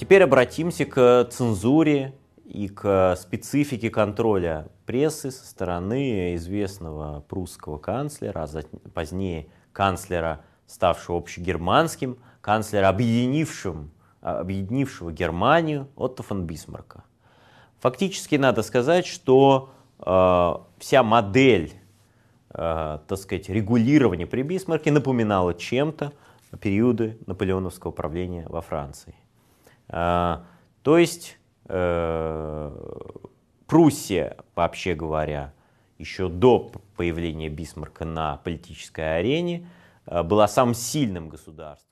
теперь обратимся к цензуре и к специфике контроля прессы со стороны известного прусского канцлера, а позднее канцлера, ставшего общегерманским, канцлера, объединившего Германию, Отто фон Бисмарка. Фактически надо сказать, что вся модель, так сказать, регулирования при Бисмарке напоминала чем-то периоды наполеоновского правления во Франции. То есть Пруссия, вообще говоря, еще до появления Бисмарка на политической арене была самым сильным государством.